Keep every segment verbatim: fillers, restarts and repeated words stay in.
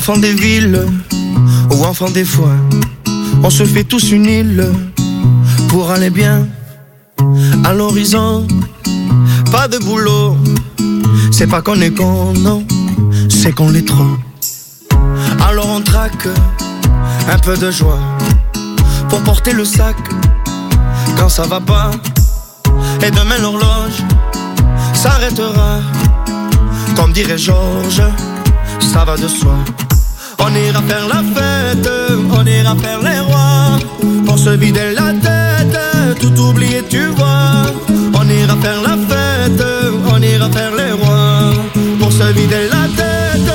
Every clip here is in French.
Enfants des villes ou enfants des foins, on se fait tous une île pour aller bien. À l'horizon, pas de boulot. C'est pas qu'on est con, non, c'est qu'on l'est trop. Alors on traque un peu de joie pour porter le sac quand ça va pas. Et demain l'horloge s'arrêtera. Comme dirait Georges, ça va de soi. On ira faire la fête, on ira faire les rois, pour se vider la tête, tout oublier tu vois. On ira faire la fête, on ira faire les rois, pour se vider la tête,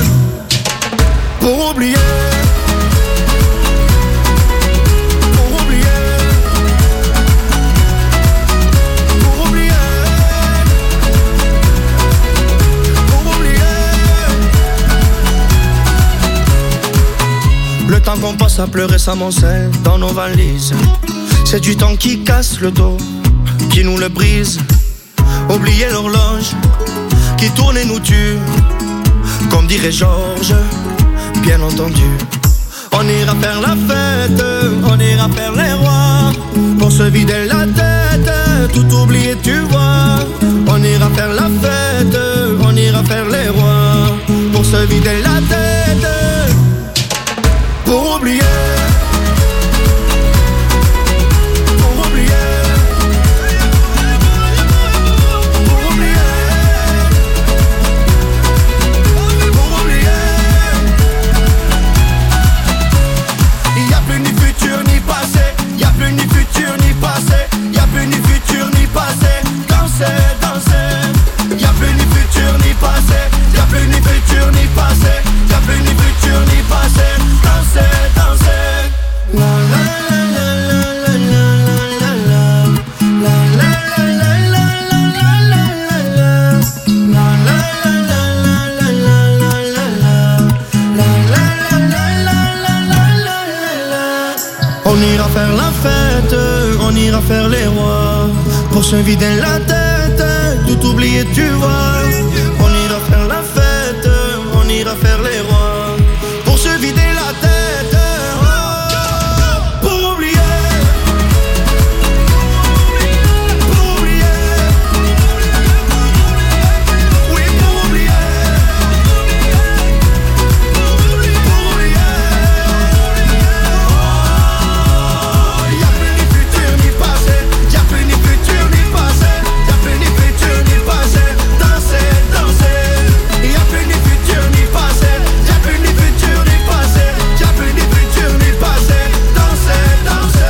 pour oublier. Le temps qu'on passe à pleurer s'amoncelle dans nos valises. C'est du temps qui casse le dos, qui nous le brise. Oublier l'horloge qui tourne et nous tue. Comme dirait Georges, bien entendu. On ira faire la fête, on ira faire les rois, pour se vider la tête, tout oublier tu vois. On ira faire la fête, on ira faire les rois, pour se vider la tête, pour oublier. Pour oublier. Pour oublier. Pour oublier. Il n'y a plus ni futur ni passé. Il n'y a plus ni futur ni passé. Il n'y a plus ni futur ni passé. Danser, danser. Il n'y a plus ni futur ni passé. Il n'y a plus ni futur ni passé. Il n'y a plus ni futur ni passé. Danser, danser. La la la la la la la la la la la la la. On ira faire la fête, on ira faire les rois, pour se vider la tête, tout oublier tu vois. On ira faire la fête, on ira faire les rois, pour se vider la tête, oh, pour oublier. Pour oublier. Oui, pour oublier. Pour oublier. Oh, y'a plus ni futur ni passé. Y'a plus ni futur ni passé. Y'a plus ni futur ni passé. Danser, danser. Y'a plus ni futur ni passé. Y'a plus ni futur ni passé. Y'a plus ni futur ni passé. Danser, danser.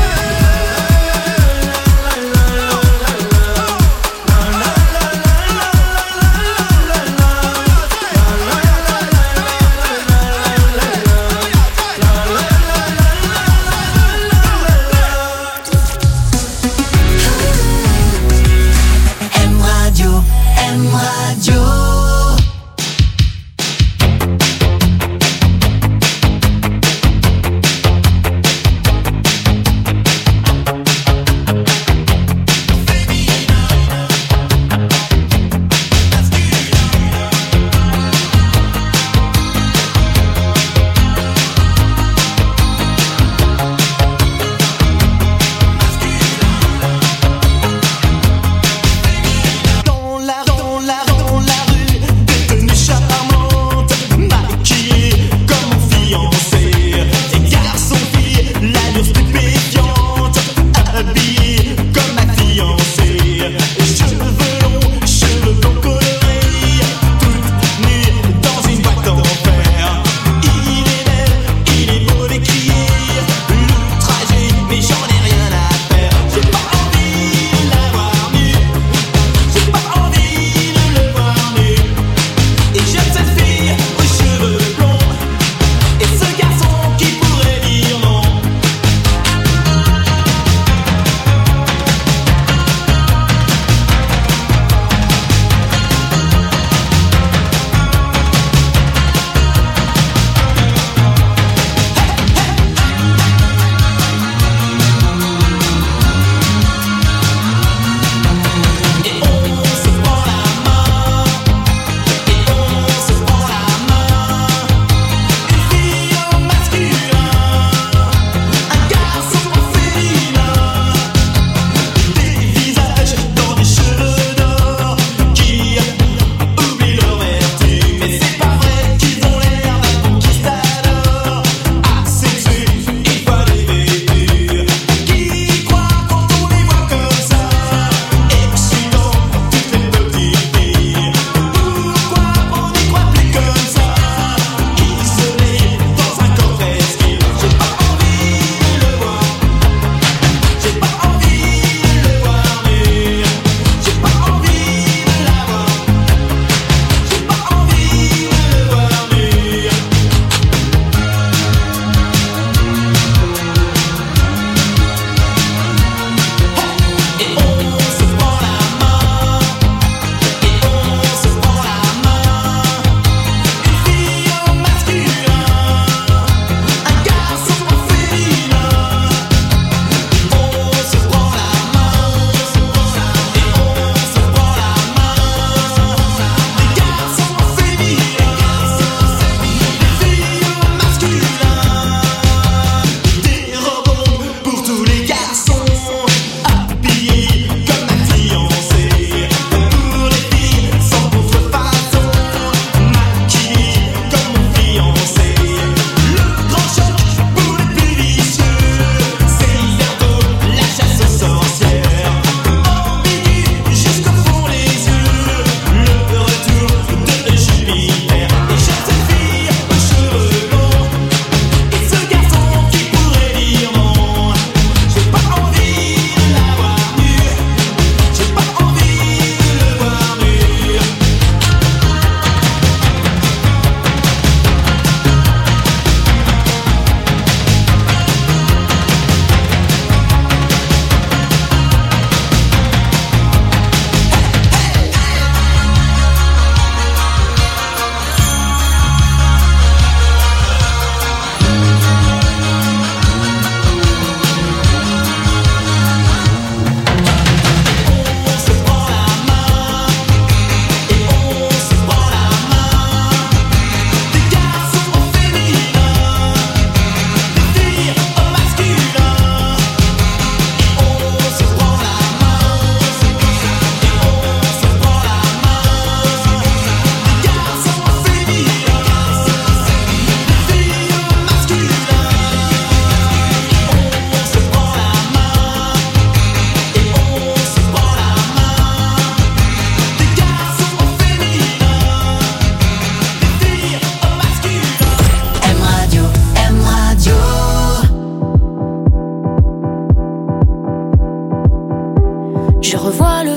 M Radio, M Radio. Dans la, dans la, dans la rue, détenue charmante, maquillée comme fiancée. Des garçons, filles, l'allure stupéfiante, habillée comme ma fiancée. Cheveux longs, cheveux blancs colorés, toute nue dans une boîte en fer. Il est belle, il est beau d'écrire le trajet, mais j'en ai rien à faire. J'ai pas envie de la voir nue. J'ai pas envie de le voir nu. Et j'aime cette fille aux cheveux blonds, et ce garçon qui pourrait dire non.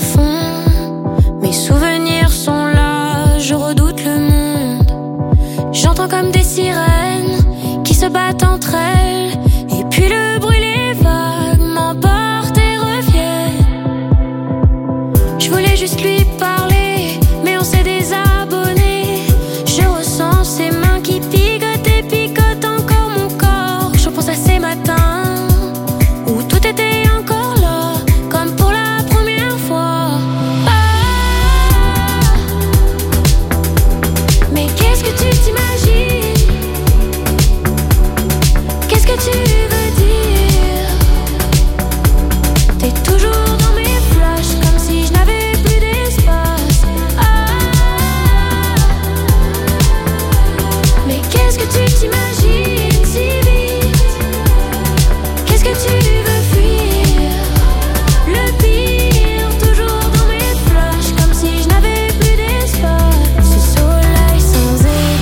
fond. Mes souvenirs sont là, je redoute le monde. J'entends comme des sirènes qui se battent entre elles. Et puis le bruit, les vagues m'emportent et reviennent. Je voulais juste lui parler, mais on s'est désabonné. Je ressens ses mains qui picotent et picotent encore mon corps. Je repense à ces matins où tout était encore là, comme pour la première fois. Ah, mais qu'est-ce que tu t'imagines? Qu'est-ce que tu veux dire? T'es toujours dans mes flashs, comme si je n'avais plus d'espace. Ah, mais qu'est-ce que tu t'imagines si vite? Qu'est-ce que tu veux fuir? Le pire, toujours dans mes flashs, comme si je n'avais plus d'espace. Ce soleil sans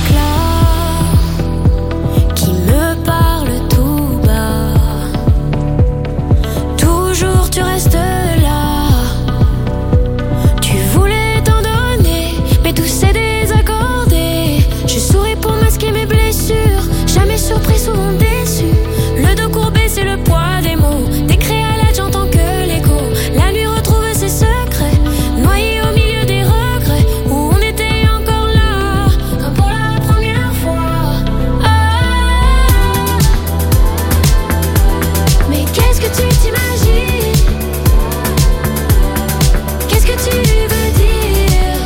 éclat qui me parle tout bas. Toujours tu restes là. Tu voulais t'en donner, mais tout s'est désaccordé. Je souris pour masquer mes blessures, jamais surpris, souvent déçu. Le dos courbé, c'est le poids des mots. Des créalettes, j'entends que l'écho. La nuit retrouve ses secrets, noyé au milieu des regrets, où on était encore là, comme pour la première fois. Ah, mais qu'est-ce que tu t'imagines? Qu'est-ce que tu veux dire?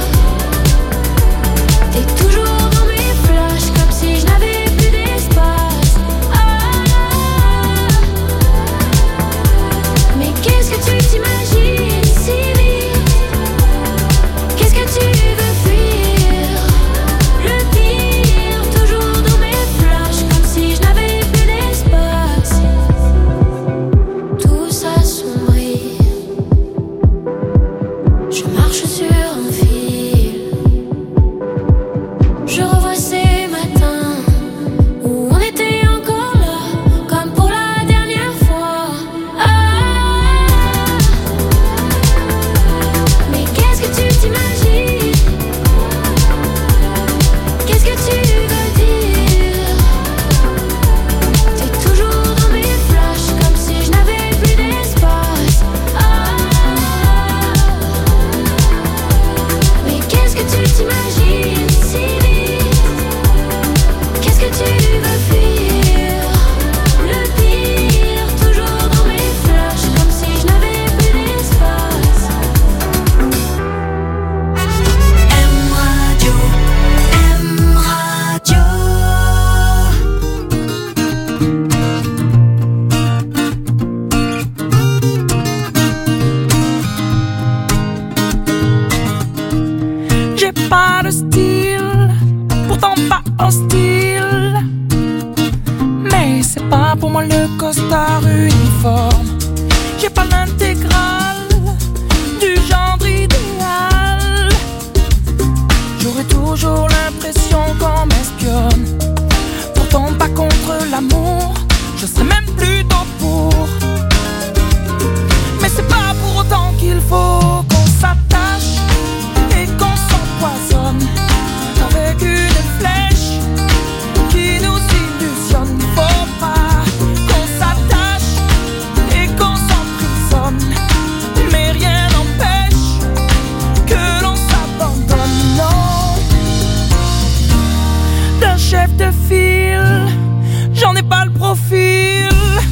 T'es toujours dans mes flashs, comme si je n'avais plus d'espace. Ah, mais qu'est-ce que tu t'imagines si vite? Qu'est-ce que tu veux fuir? Le pire, toujours dans mes flashs, comme si je n'avais plus d'espace. Tout s'assombrit. Je marche sur un fil. Je revois ces matins où on était encore là, comme pour la dernière fois. Ah, mais qu'est-ce que tu t'imagines? Qu'est-ce que tu veux dire? T'es toujours dans mes flashs, comme si je n'avais plus d'espace. Ah, mais qu'est-ce que tu t'imagines si vite? Qu'est-ce que tu veux fuir? Le pire, toujours dans mes flashs, comme si je n'avais plus d'espace. M Radio, M Radio. J'ai pas de style, pourtant pas hostile. Mais c'est pas pour moi le costard uniforme. J'ai pas l'intégrale du genre idéal. J'aurais toujours l'impression qu'on m'espionne. Pourtant pas contre l'amour, je serais même plutôt pour. Mais c'est pas pour autant qu'il faut qu'on s'attache et qu'on s'empoisonne avec une flèche qui nous illusionne. Faut pas qu'on s'attache et qu'on s'emprisonne, mais rien n'empêche que l'on s'abandonne. Non, d'un chef de file, j'en ai pas le profil.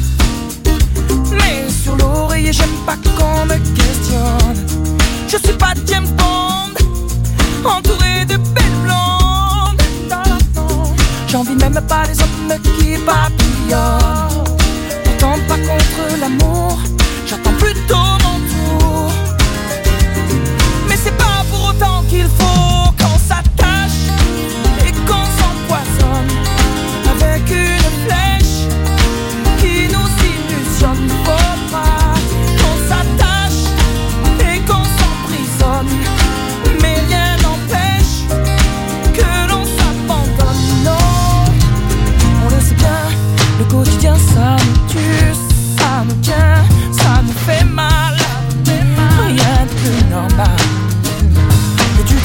Mais sur l'oreiller, j'aime pas qu'on me questionne. Je suis pas James Bond, entouré de belles blondes. Non, non, j'envie même pas les hommes qui papillonnent. Pourtant pas contre l'amour, j'attends plutôt mon tour. Mais c'est pas pour autant qu'il faut qu'on s'attache et qu'on s'empoisonne avec une flèche qui nous illusionne. Faut pas qu'on s'attache et qu'on s'emprisonne, mais rien n'empêche que l'on s'abandonne. Non, on le sait bien, le quotidien ça nous tue, ça nous tient, ça nous fait mal.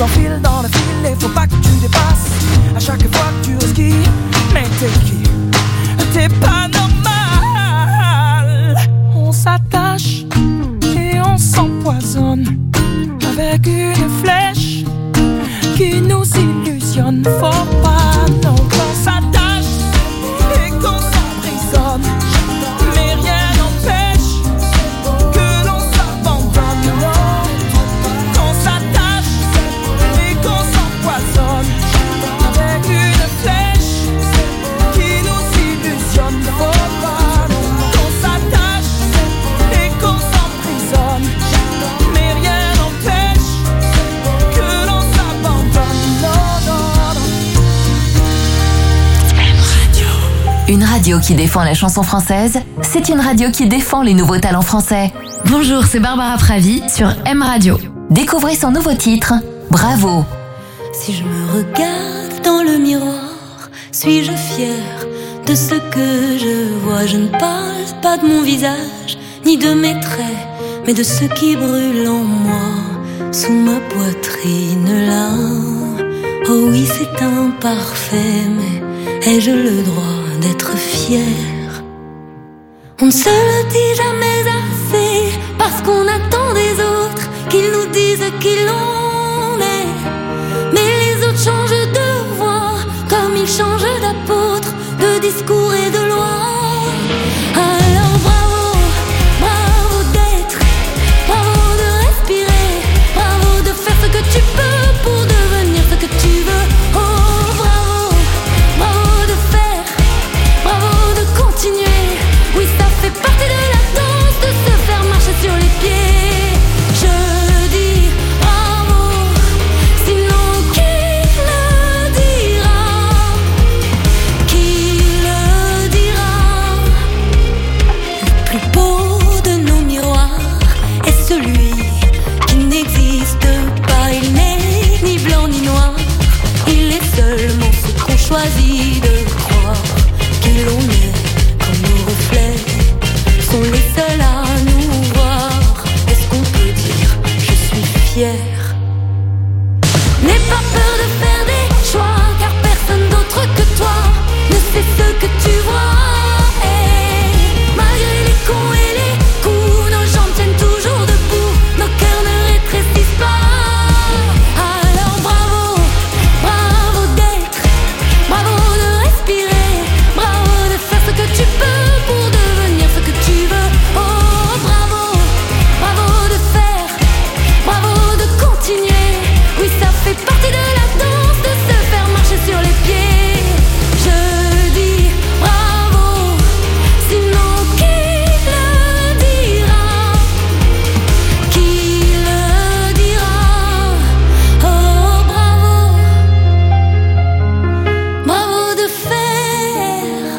t'enfiles dans le fil et faut pas que tu dépasses. À chaque fois que tu resquilles, mais t'es qui? T'es pas normal. On s'attache et on s'empoisonne avec une flèche qui nous illusionne. Faut pas non qu'on s'attache et qu'on s'emprisonne, mais rien n'empêche que l'on s'abandonne. Non, qu'on s'attache et qu'on s'empoisonne avec une flèche qui nous illusionne. Faut pas qu'on s'attache et qu'on s'emprisonne, mais rien n'empêche que l'on s'abandonne. Non, non, non. M Radio. Une radio qui défend la chanson française, c'est une radio qui défend les nouveaux talents français. Bonjour, c'est Barbara Pravi sur M Radio. Découvrez son nouveau titre, Bravo. Si je me regarde dans le miroir, suis-je fière de ce que je vois? Je ne parle pas de mon visage, ni de mes traits, mais de ce qui brûle en moi, sous ma poitrine là. Oh oui, c'est imparfait, mais ai-je le droit d'être fière? On ne se le dit jamais assez, parce qu'on attend des autres qu'ils nous disent qui l'on est. Mais les autres changent de voix, comme ils changent d'apôtre, de discours et de loi. Alors bravo, bravo d'être, bravo de respirer, bravo de faire ce que tu peux pour devenir ce que tu veux. Oh bravo, bravo de faire, bravo de continuer. Oui, ça fait partie de la danse de se faire marcher sur les pieds. Je dis bravo, sinon qui le dira? Qui le dira? Le plus beau de nos miroirs est celui qui n'existe pas. Il n'est ni blanc ni noir, il est seulement ce qu'on choisit de croire. Qui l'on est comme nos reflets sont les seuls à nous voir. Est-ce qu'on peut dire je suis fière? N'aie pas peur de faire des choix, car personne d'autre que toi ne sait ce que tu vois. Et malgré les cons et les coups, nos jambes tiennent toujours debout, nos cœurs ne rétrécissent pas. Alors bravo, bravo d'être, bravo de respirer, bravo de faire ce que tu peux pour devenir ce que tu veux. Oh bravo, bravo de faire, bravo de continuer. Oui, ça fait partie de la danse de se faire marcher sur les pieds. Je dis bravo, sinon qui le dira? Qui le dira? Oh bravo, bravo de faire.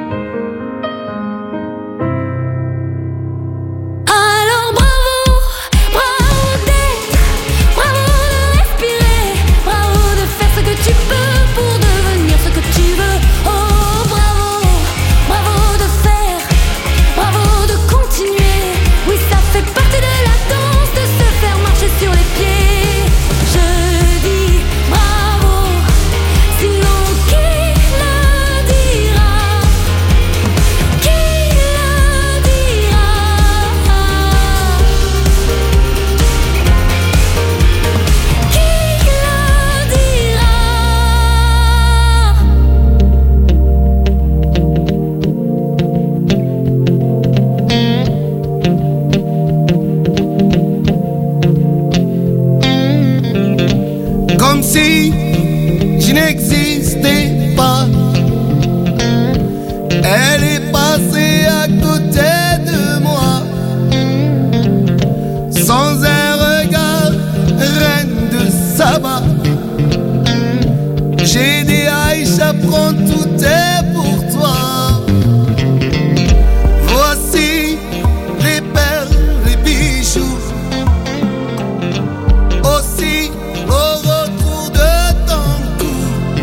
Alors bravo, bravo d'être, bravo de respirer, bravo de faire ce que tu peux pour devenir ce que tu veux. Oh bravo, bravo de faire, bravo de continuer. Oui, ça fait partie de la danse de se faire marcher sur les pieds. Je dis bravo, sinon qui le dira? Qui le dira? Qui le dira? Comme si je n'existais pas. Elle est passée à côté de moi, sans un regard, reine de Saba. J'ai dit Aïcha, prends tout est pour toi. Voici les perles, les bijoux, aussi au retour de ton cou,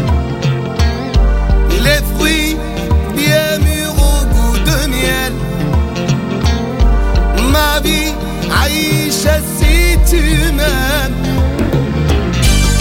les fruits bien mûrs au goût de miel. Ma vie, Aïcha, si tu m'aimes,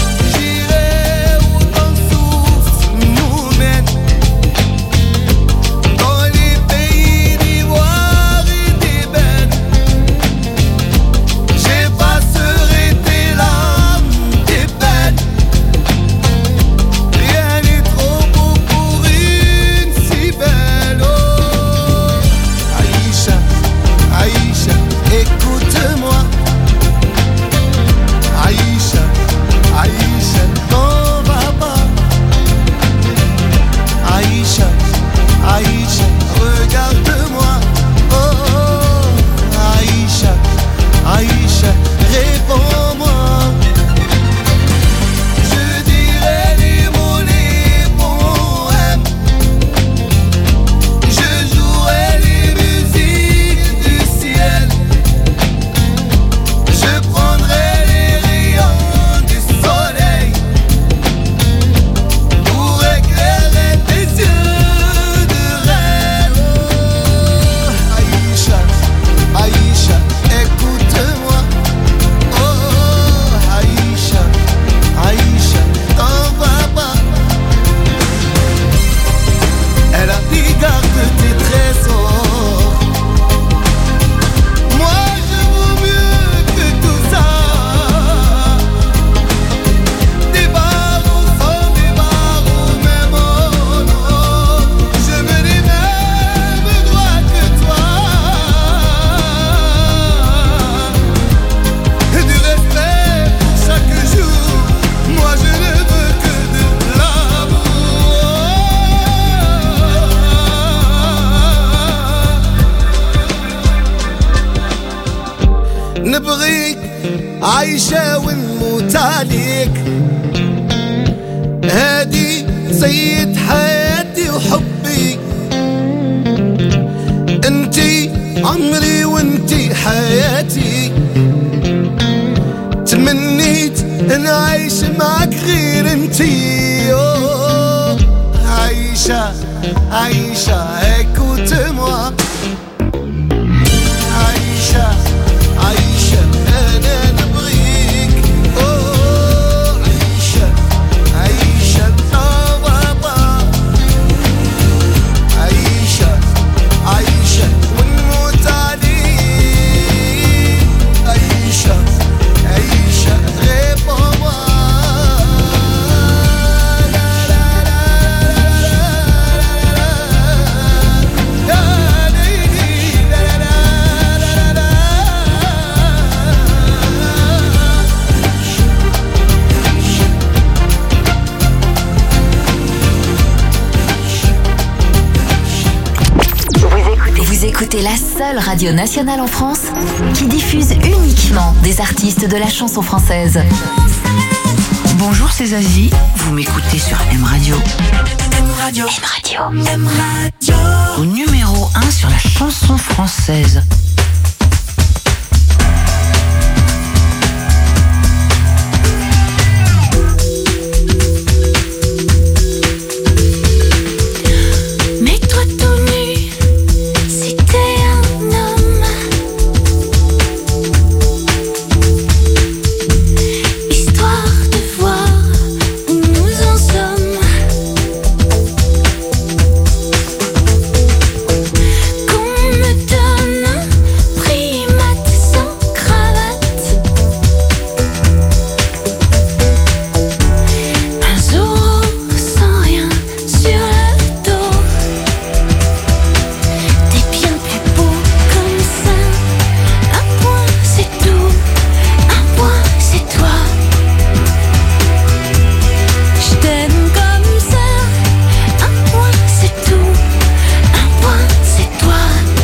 عايشة ونموت عليك. هادي سيد حياتي وحبي، انتي عمري وانتي حياتي. تمنيت نعيش معك غير انتي. أوه عايشة عايشة écoute moi. عايشة عايشة أنا نبغيك. أوه عايشة عايشة بابا. عايشة عايشة ونموت عليك. عايشة عايشة غير بابا. Vous écoutez la seule radio nationale en France qui diffuse uniquement des artistes de la chanson française. Bonjour, c'est Zazie. Vous m'écoutez sur M Radio. M Radio. M Radio. M Radio. Au numéro un sur la chanson française. Mets-toi tout nu, si t'es un homme. Histoire de voir où nous en sommes. Qu'on me donne un primate sans cravate. Un Zorro sans rien sur le dos. T'es bien plus beau comme ça. Un point c'est tout, un point c'est toi. Je t'aime comme ça. Un point c'est tout, un point c'est toi.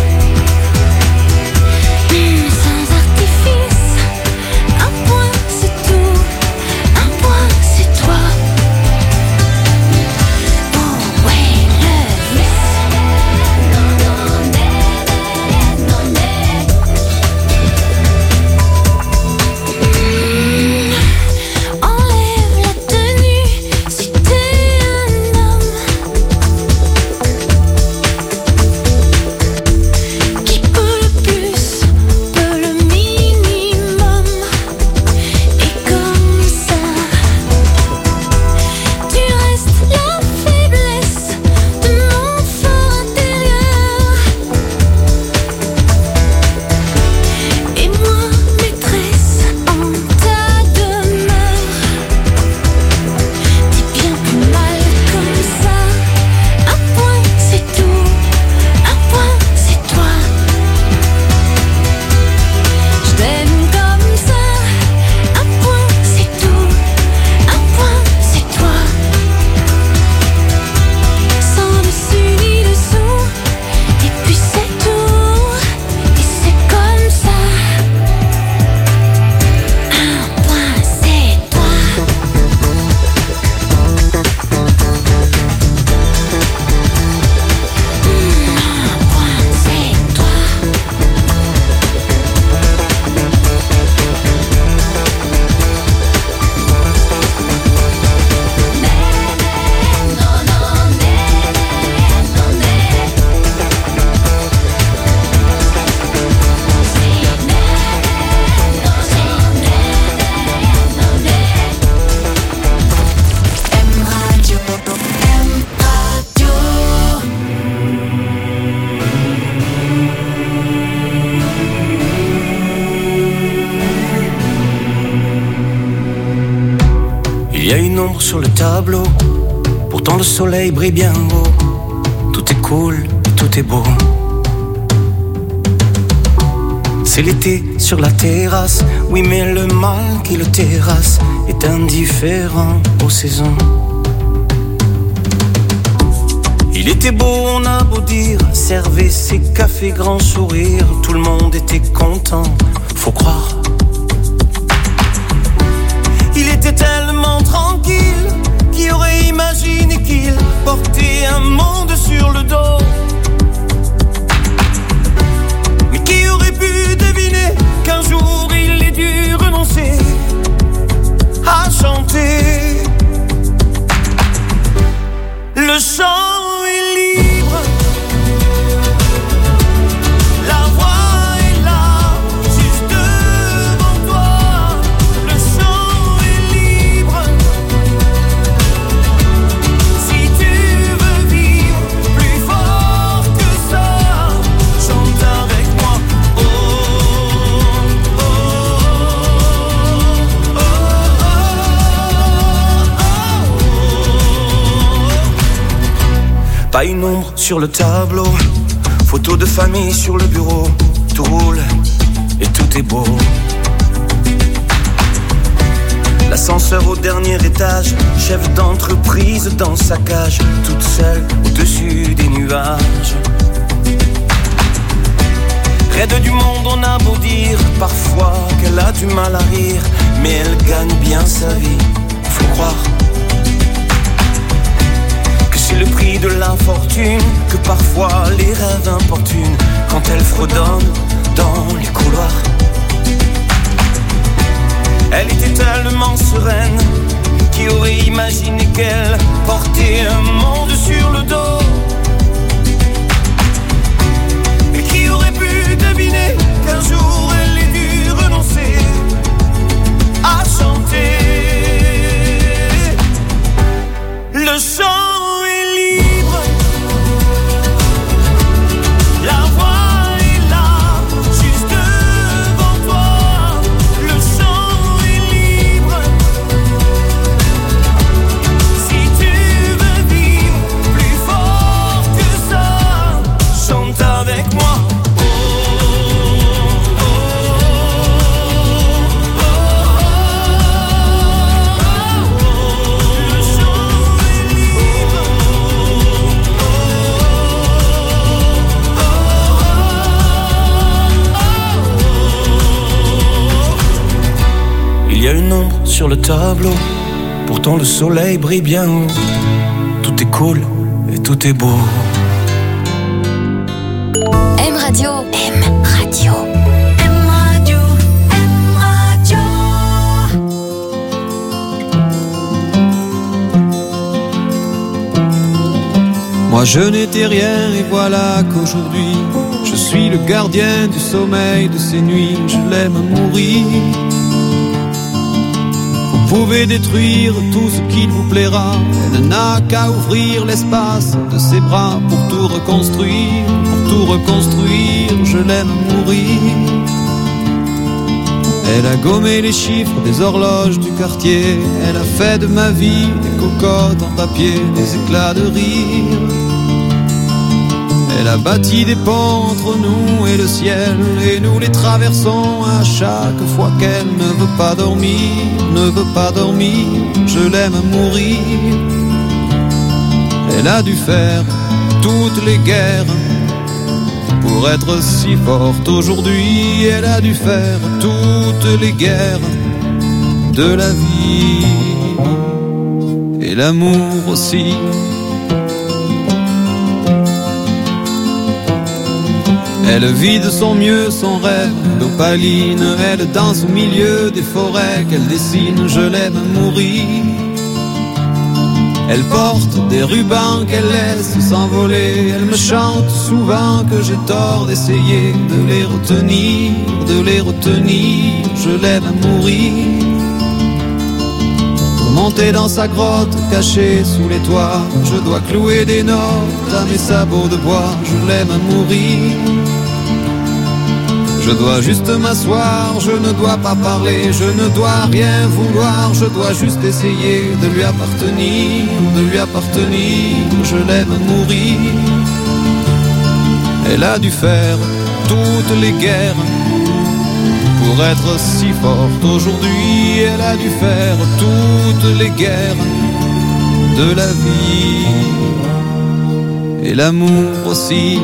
Hum, sans artifice. Un point c'est tout, un point c'est toi. Oh ouais, le vice. Enlève la tenue si t'es un homme. Qui peut le plus, peut le minimum. Et comme ça, tu restes la faiblesse de mon fort intérieur. Et moi, maîtresse en ta demeure. T'es bien plus mal comme ça. Un point c'est tout, un point c'est toi. Je t'aime comme ça. Un point c'est tout, un point c'est toi. Sans dessus ni dessous. Et puis c'est tout, et c'est comme ça. Un point c'est toi. Un point c'est toi. M Radio, M Radio. Il y a une ombre sur le tableau, pourtant le soleil brille bien haut. Tout est cool, tout est beau. C'est l'été sur la terrasse, oui mais le mal qui le terrasse est indifférent aux saisons. Il était beau, on a beau dire, servez ses cafés grand sourire, tout le monde était content, faut croire. Pas une ombre sur le tableau, photo de famille sur le bureau. Tout roule et tout est beau. L'ascenseur au dernier étage, chef d'entreprise dans sa cage, toute seule au-dessus des nuages. Raide du monde, on a beau dire parfois qu'elle a du mal à rire, mais elle gagne bien sa vie, faut croire que c'est le prix de l'infortune, que parfois les rêves importunent quand elle fredonne dans les couloirs. Elle était tellement sereine, qui aurait imaginé qu'elle portait un monde sur le dos? Et qui aurait pu deviner qu'un jour elle ait dû renoncer à chanter? Le chant est libre, la voix est là, juste devant toi. Le chant est libre, si tu veux vivre plus fort que ça, chante avec moi. Il y a une ombre sur le tableau, pourtant le soleil brille bien haut. Tout est cool et tout est beau. M Radio, M Radio. M Radio, M Radio. Moi je n'étais rien et voilà qu'aujourd'hui je suis le gardien du sommeil de ces nuits. Je l'aime mourir. Vous pouvez détruire tout ce qu'il vous plaira, elle n'a qu'à ouvrir l'espace de ses bras pour tout reconstruire, pour tout reconstruire, je l'aime mourir. Elle a gommé les chiffres des horloges du quartier, elle a fait de ma vie des cocottes en papier, des éclats de rire. Elle a bâti des ponts entre nous et le ciel, et nous les traversons à chaque fois qu'elle ne veut pas dormir, ne veut pas dormir, je l'aime mourir. Elle a dû faire toutes les guerres pour être si forte aujourd'hui, elle a dû faire toutes les guerres de la vie, et l'amour aussi. Elle vit de son mieux son rêve d'opaline, elle danse au milieu des forêts qu'elle dessine, je l'aime mourir. Elle porte des rubans qu'elle laisse s'envoler, elle me chante souvent que j'ai tort d'essayer de les retenir, de les retenir, je l'aime mourir. Pour monter dans sa grotte cachée sous les toits, je dois clouer des notes à mes sabots de bois, je l'aime mourir. Je dois juste m'asseoir, je ne dois pas parler, je ne dois rien vouloir, je dois juste essayer de lui appartenir, de lui appartenir, je l'aime mourir. Elle a dû faire toutes les guerres pour être si forte aujourd'hui, elle a dû faire toutes les guerres de la vie, et l'amour aussi.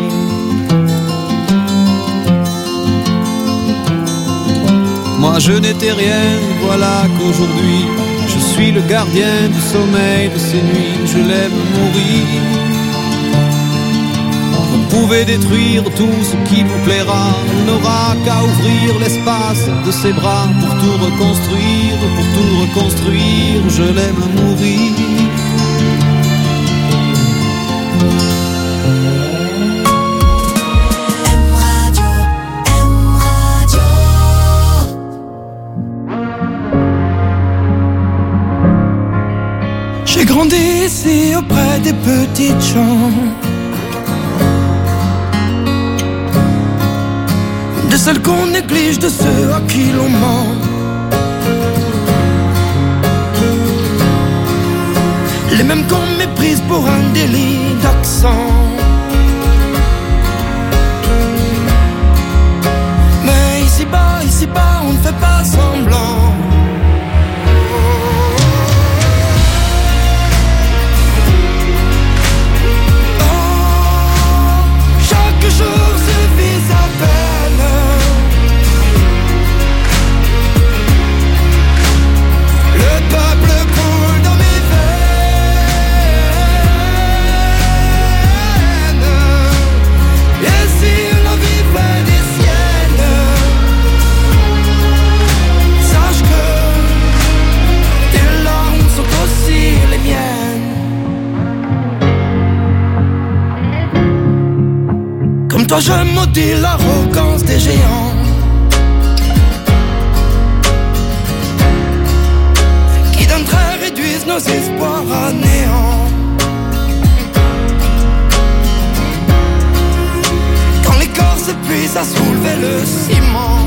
Moi je n'étais rien, voilà qu'aujourd'hui je suis le gardien du sommeil de ces nuits, je l'aime mourir. Vous pouvez détruire tout ce qui vous plaira, on n'aura qu'à ouvrir l'espace de ses bras pour tout reconstruire, pour tout reconstruire, je l'aime mourir. J'ai grandi ici auprès des petites gens, de celles qu'on néglige, de ceux à qui l'on ment. Les mêmes qu'on méprise pour un délit d'accent. sang. Mais ici-bas, ici-bas, on ne fait pas semblant. Oh, chaque jour suffit à peine. Le peuple coule dans mes veines. Et si la vie fait des siennes, sache que tes larmes sont aussi les miennes. Comme toi je maudis l'arrogance des géants qui d'un trait réduisent nos espoirs à néant. Quand les corps s'épuisent à soulever le ciment,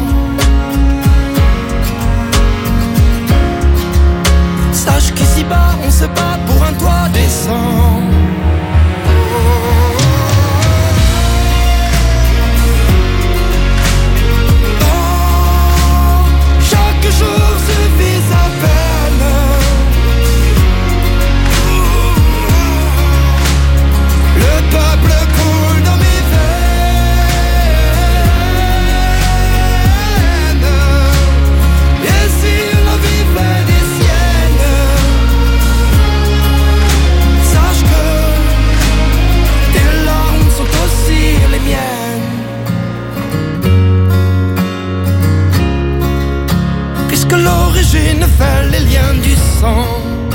sache qu'ici-bas on se bat pour un toit décent. Oh, chaque jour suffit à peine. Le peuple coule dans mes veines. Et si la vie fait des siennes, sache que tes larmes sont aussi les miennes. Puisque l'origine fait les liens du sang,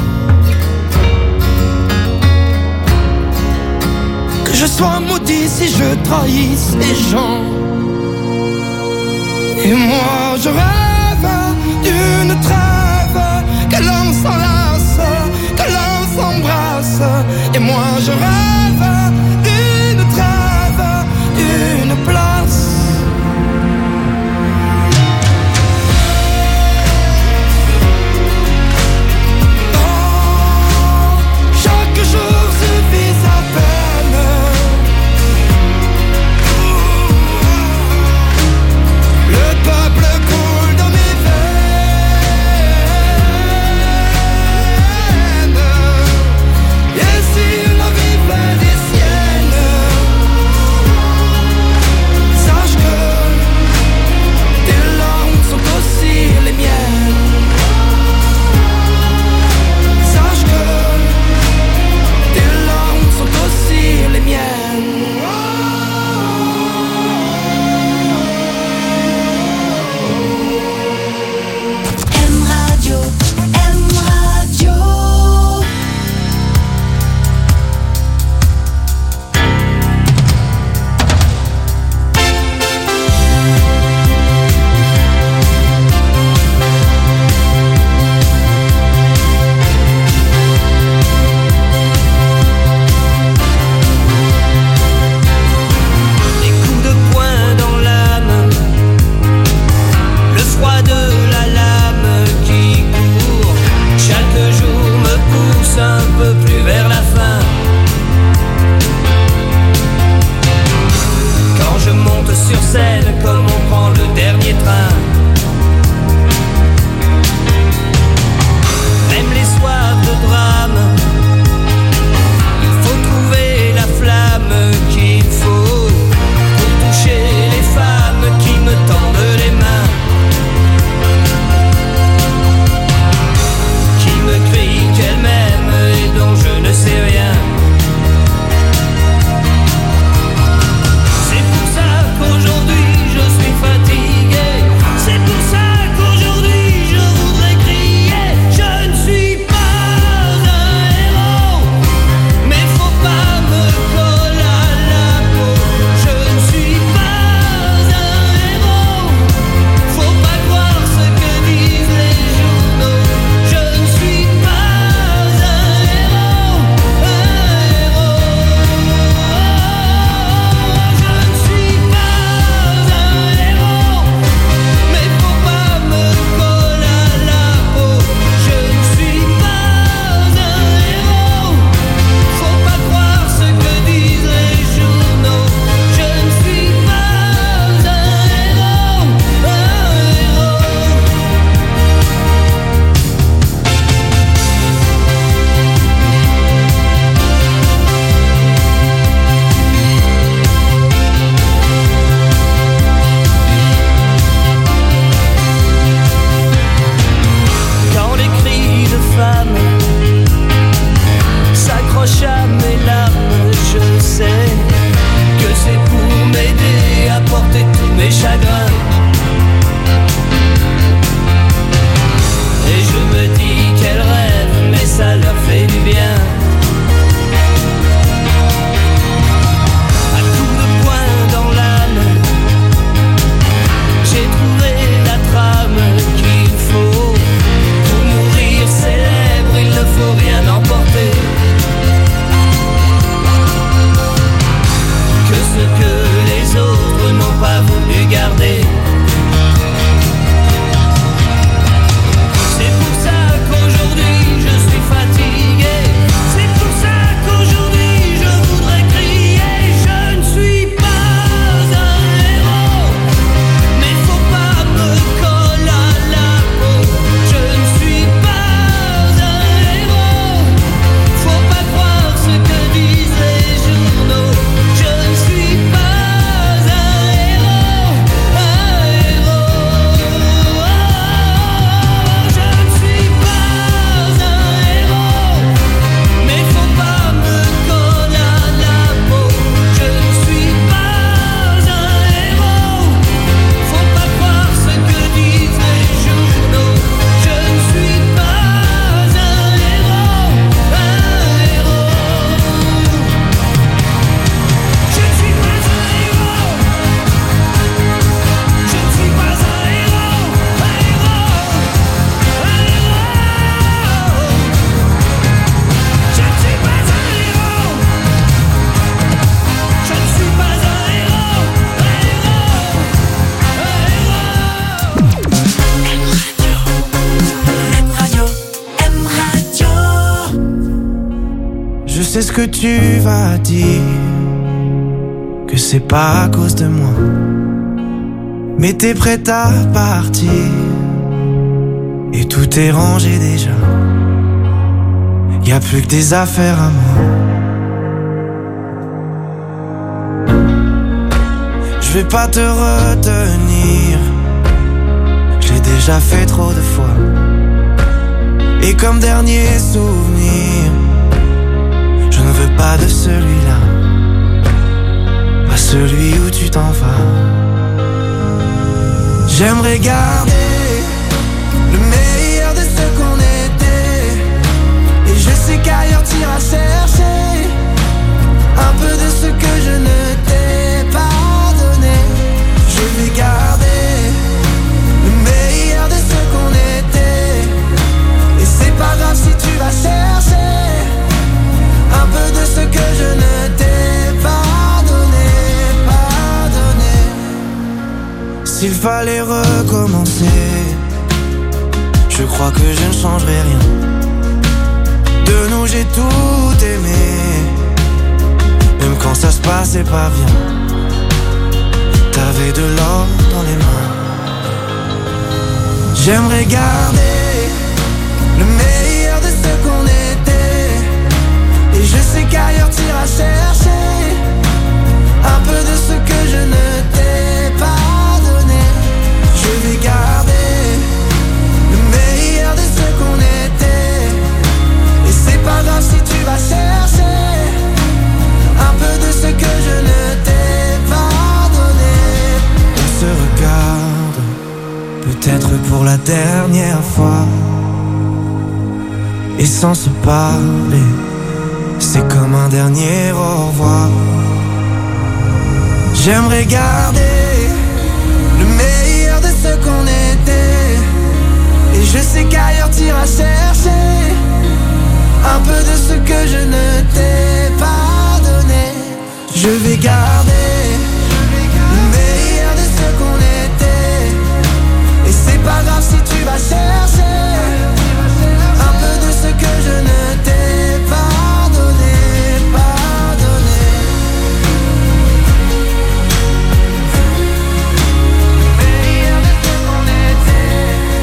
que je sois maudit si je trahisse les gens. Et moi je rêve d'une trêve, que l'on s'enlace, que l'on s'embrasse. Et moi je rêve d'une trêve, d'une place. Oh, chaque jour suffit à peine. Le peuple coule dans mes veines. sais ce que tu vas dire, que c'est pas à cause de moi. Mais t'es prête à partir, et tout est rangé déjà. Y'a plus que des affaires à moi. Je vais pas te retenir, j'ai déjà fait trop de fois. Et comme dernier souvenir, je ne veux pas de celui-là, pas celui où tu t'en vas. J'aimerais garder le meilleur de ce qu'on était, et je sais qu'ailleurs t'iras chercher un peu de ce que je ne t'ai pas donné. Je vais garder le meilleur de ce qu'on était, et c'est pas grave si tu vas chercher un peu de ce que je ne t'ai pas donné, pas donné. S'il fallait recommencer, je crois que je ne changerai rien. De nous j'ai tout aimé, même quand ça se passait pas bien. T'avais de l'or dans les mains. J'aimerais garder le meilleur de ce qu'on était, et je sais qu'ailleurs t'iras chercher un peu de ce que je ne t'ai pas donné. Je vais garder le meilleur de ce qu'on était, et c'est pas grave si tu vas chercher un peu de ce que je ne t'ai pas donné. On se regarde, peut-être pour la dernière fois, et sans se parler, c'est comme un dernier au revoir. J'aimerais garder le meilleur de ce qu'on était, et je sais qu'ailleurs t'iras chercher un peu de ce que je ne t'ai pas donné. Je vais garder le meilleur de ce qu'on était, et c'est pas grave si tu vas chercher un peu de ce que je ne t'ai pas donné, pas donné. Le meilleur de ce qu'on était,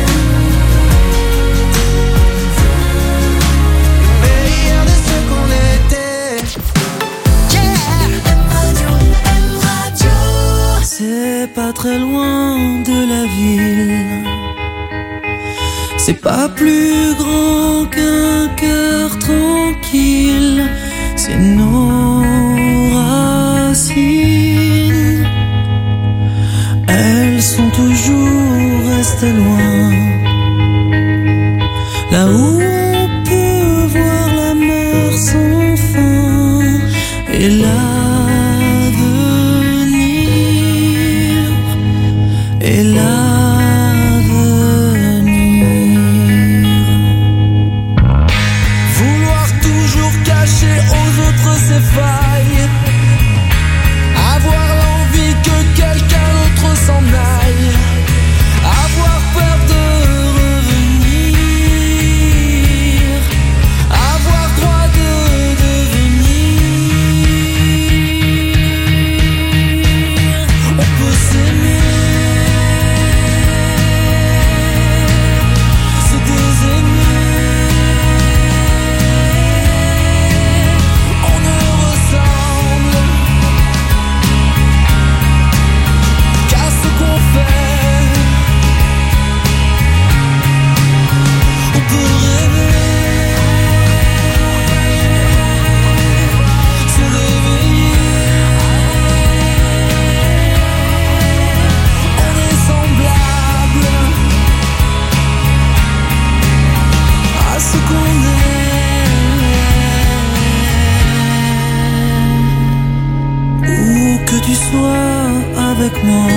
le meilleur de ce qu'on était. Yeah. M Radio, M Radio. C'est pas très loin de la ville, c'est pas plus grand qu'un cœur tranquille, c'est nos racines. Elles sont toujours restées loin, là où on peut voir la mer sans fin et l'avenir, et l'avenir. Ses failles, avoir l'envie que quelqu'un d'autre s'en aille, avoir peur de revenir, avoir droit de devenir. On peut s'aimer, se désaimer. Tu sois avec moi,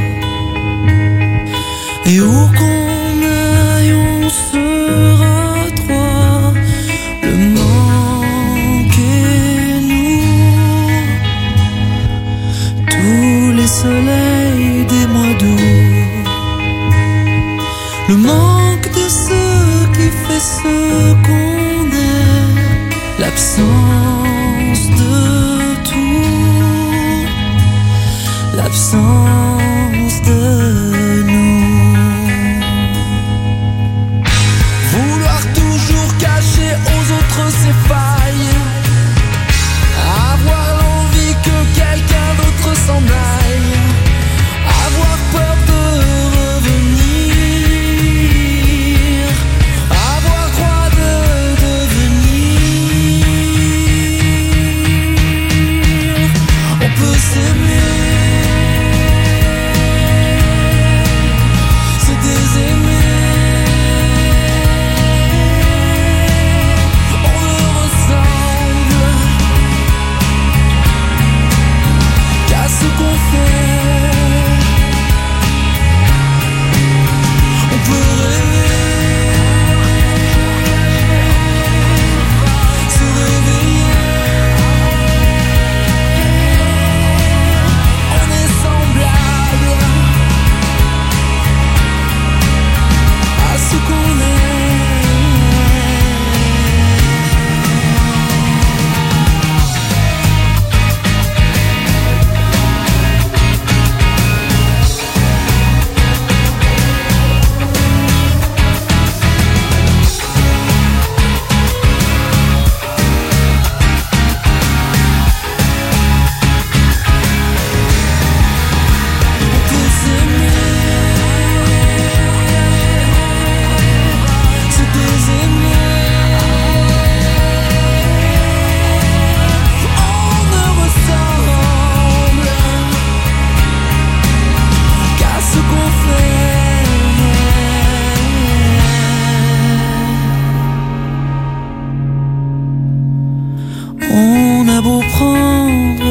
et où qu'on aille on sera trois, le manque et nous, tous les soleils des mois d'août, le manque de ce qui fait ce qu'on est, l'absence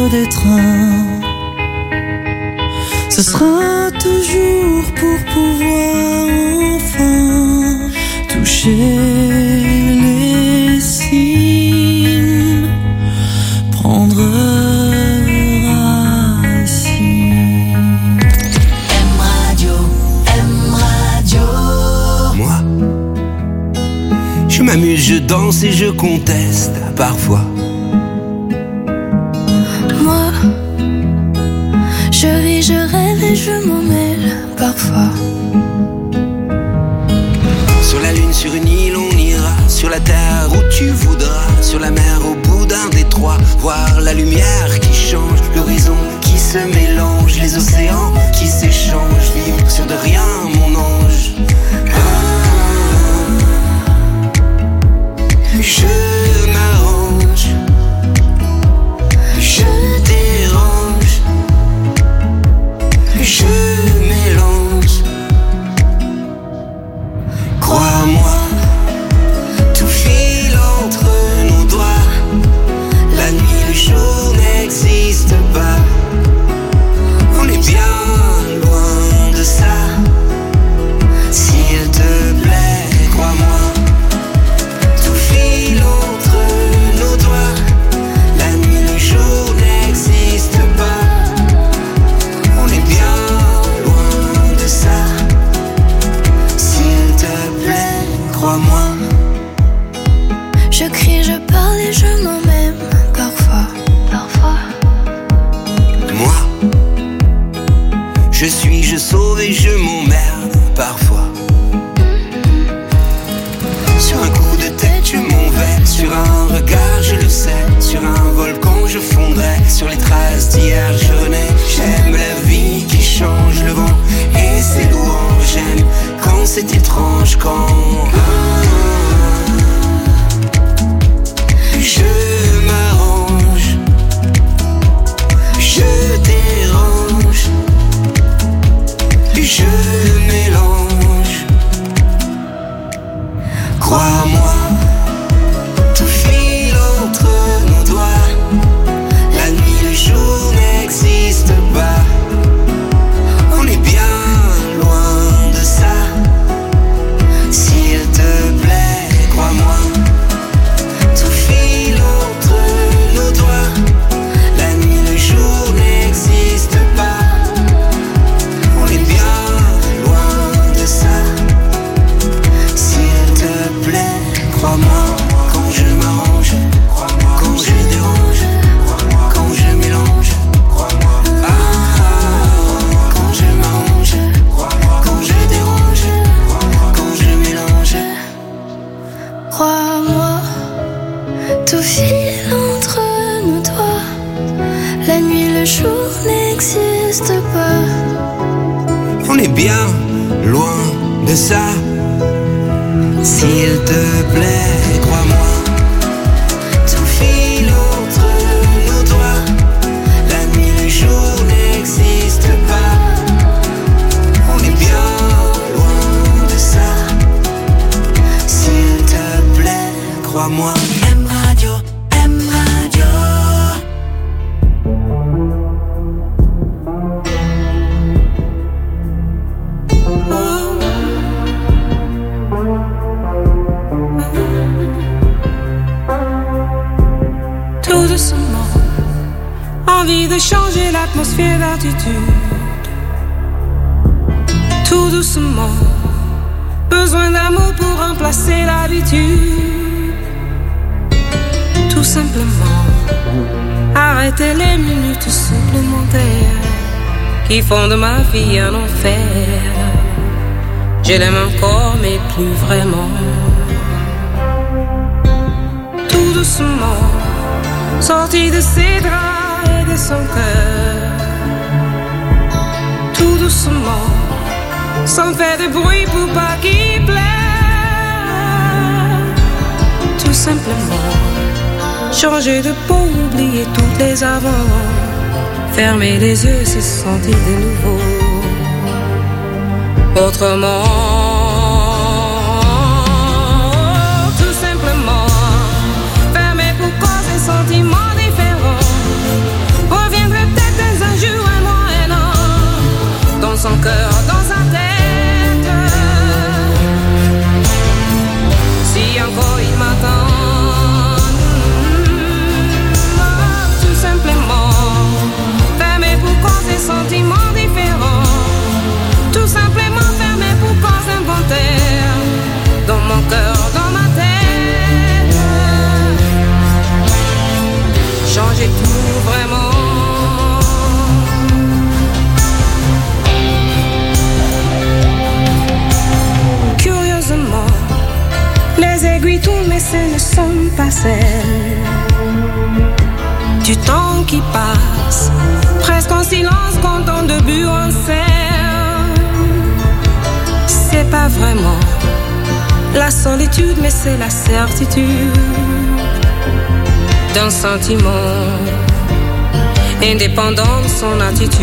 des trains. Ce sera toujours pour pouvoir enfin toucher les cimes, prendre racine. M Radio, M Radio. Moi, je m'amuse, je danse et je conteste parfois. Moi, je vis, je rêve et je m'en mêle parfois. Sur la lune, sur une île, on ira. Sur la terre où tu voudras. Sur la mer, au bout d'un détroit. Voir la lumière qui change, l'horizon qui se mélange, les océans qui s'échangent. Vivre sur de rien, mon ange. Ah, je m'arrange, je dérange, je mélange. Crois-moi, tout file entre nos doigts. La nuit, le jour n'existe pas. On est bien loin de ça. S'il te plaît, crois-moi, tout file entre nos doigts. La nuit, le jour n'existe pas. On est bien loin de ça. S'il te plaît, crois-moi. Je crie, je parle et je m'en même parfois. Parfois. Moi, je suis, je sauve et je m'emmerde parfois. Sur un coup de tête, je m'en vais. Sur un regard, je le sais. Sur un volcan, je fondrai. Sur les traces d'hier, je nais. J'aime la vie qui change, le vent et ses louanges. J'aime quand c'est étrange, quand je m'arrange, je dérange, je mélange. Crois-moi, tout file entre nos doigts. La nuit, le jour n'existe pas. On est bien loin de ça. S'il te plaît, crois-moi, tout file entre nos doigts. La nuit, le jour n'existe pas. On est bien loin de ça. S'il te plaît, crois-moi, quand je m'arrange, quand je dérange, quand je mélange. Ah, quand je m'arrange, quand je dérange, quand je mélange. Crois-moi, tout file entre nos doigts. La nuit, le jour n'existe pas. On est bien loin de ça. S'il te plaît, crois-moi, tout file entre nos doigts. La nuit, le jour n'existe pas. On est bien loin de ça. S'il te plaît, crois-moi. M Radio, M Radio. Tout doucement, envie de changer l'atmosphère d'attitude. Tout doucement, besoin d'amour pour remplacer l'habitude. Tout simplement, arrêter les minutes supplémentaires qui font de ma vie un enfer. Je l'aime encore mais plus vraiment. Tout doucement, sorti de ses draps et de son cœur. Tout doucement, sans faire de bruit pour pas qu'il pleure. Tout simplement, changer de peau, oublier toutes les avant. Fermer les yeux, se sentir de nouveau. Autrement, tout simplement, fermer pour cause des sentiments différents. et tout, mais ce ne sont pas celles du temps qui passe, presque en silence quand on début en scène. C'est pas vraiment la solitude, mais c'est la certitude d'un sentiment indépendant de son attitude.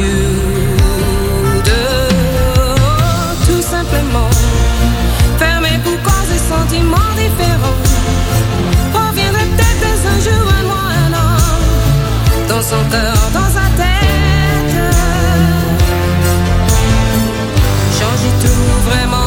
Tout simplement fermé pour cause des sentiments différents. Reviendrait peut-être un jour, un mois, un an, dans son cœur, dans sa tête. Changer tout vraiment.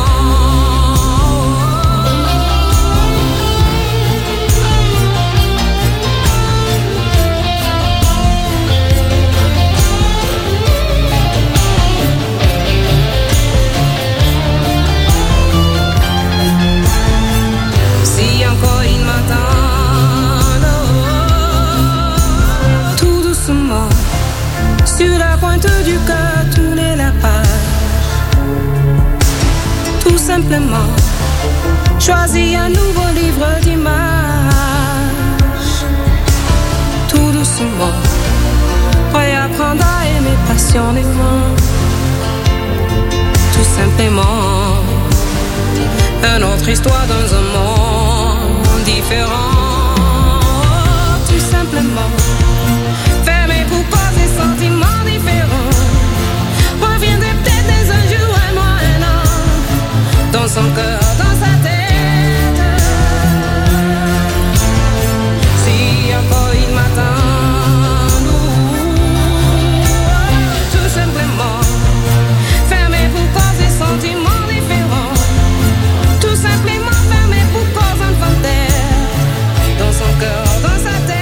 Sur la pointe du cœur, tourner la page. Tout simplement, choisir un nouveau livre d'images. Tout doucement, réapprendre à aimer passionnément. Tout simplement, une autre histoire dans un monde différent. Tout simplement, fermé pour cause des sentiments différents. Reviendrait peut-être des un jour, un mois, un an, dans son cœur, dans sa tête. Si encore il m'attend, tout simplement, fermé pour cause des sentiments différents. Tout simplement fermé pour cause inventaire, dans son cœur, dans sa tête.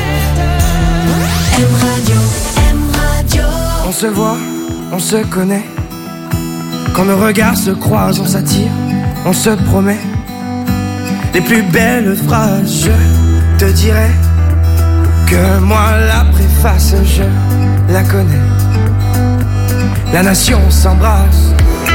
M Radio, M Radio. On se voit, on se connaît. Quand nos regards se croisent, on s'attire, on se promet. Les plus belles phrases, je te dirai que moi la préface, je la connais. La nation s'embrasse.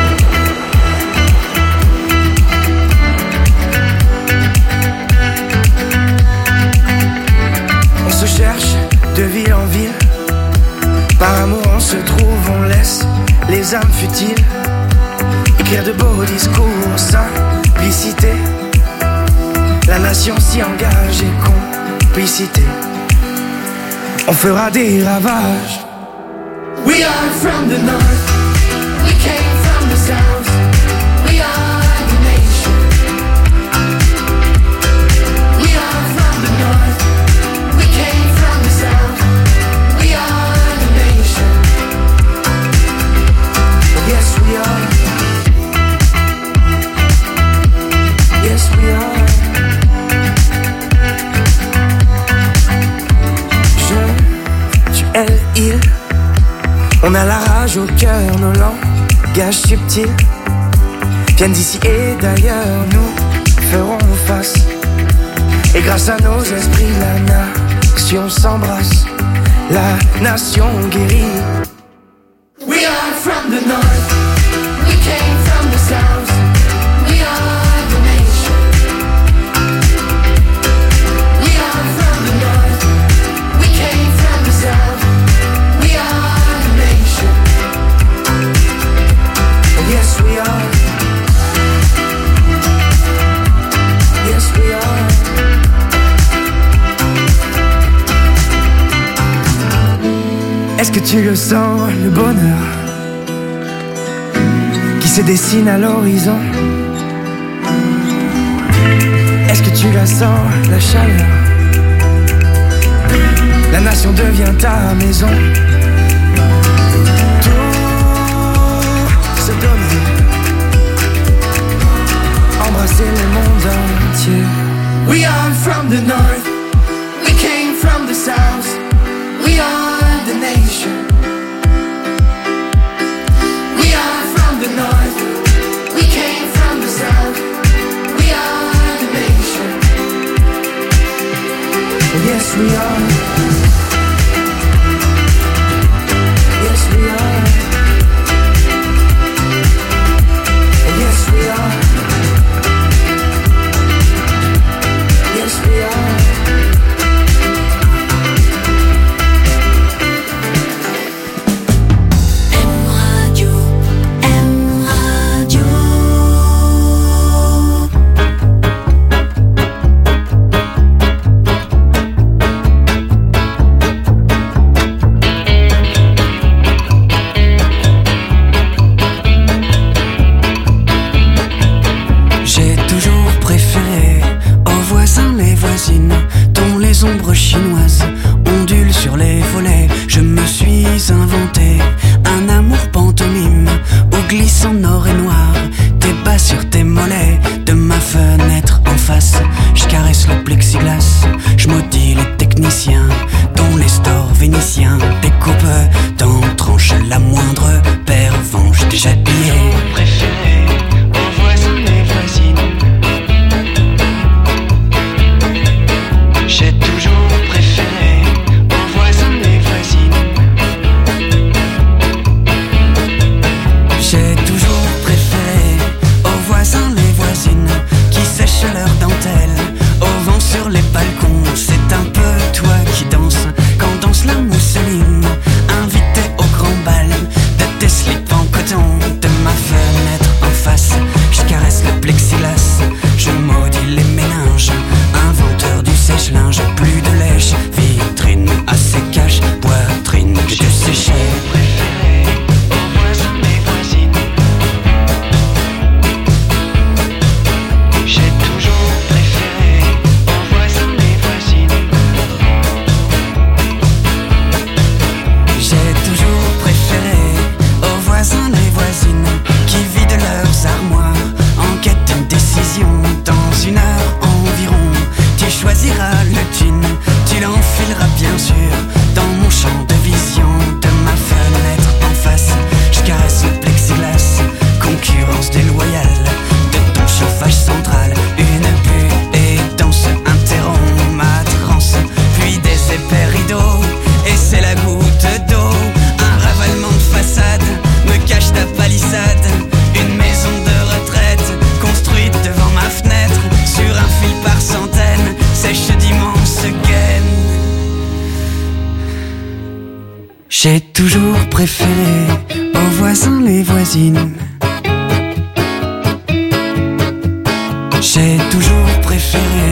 On se cherche de ville en ville. Par amour on se trouve, on laisse les âmes futiles écrire de beaux discours, simplicité. La nation s'y engage et complicité. On fera des ravages. We are from the north, we came from the south. We are the nation. We are from the north, we came from the south. We are the nation. Yes we are. Yes we are. Je, tu, elle, il. On a la rage au cœur, nos langages subtils viennent d'ici et d'ailleurs, nous ferons face. Et grâce à nos esprits, la nation s'embrasse, la nation guérit. We are from the north, we came from the south. We are the nation. We are from the north, we came from the south. We are the nation. Yes we are. Yes we are. Est-ce que tu le sens, le bonheur qui se dessine à l'horizon? Est-ce que tu la sens, la chaleur? La nation devient ta maison. Tout se donner, embrasser le monde entier. We are from the north, we came from the south. We are the nation. We are from the north, we came from the south. We are the nation. Yes we are. Yes we are. Yes we are. caresse le plexiglas. Je maudis les techniciens dont les stores vénitiens découpent dans tranche la moindre pervenche déjà pillée. Préféré aux voisins et voisines. J'ai toujours préféré aux voisins et voisines. J'ai toujours préféré aux voisins les voisines qui sèchent leurs dentelles au vent sur les balcons. C'est un peu toi qui danses quand danse la mousseline. Invité au grand bal de tes slips en coton. De ma fenêtre en face, je caresse le plexiglas. Je maudis les méninges, inventeur du sèche-linge. Plus de lèche, vitrine à sécage, poitrine que tu séchais. J'ai toujours préféré aux voisins et voisines. J'ai toujours préféré aux voisins et voisines qui vident leurs armoires en quête d'une décision. Dans une heure environ, tu choisiras le jean, tu l'enfileras bien sûr dans mon champ de vision. De ma fenêtre en face, je caresse le plexiglas. Concurrence déloyale de ton chauffage central. Une bulle et danse interrompt ma transe, puis des épais rideaux, et c'est la goutte d'eau. Un ravalement de façade me cache ta palissade. Une maison de retraite construite devant ma fenêtre, sur un fil par centaines, sèche d'immenses gaines. J'ai toujours préféré aux voisins les voisines. J'ai toujours préféré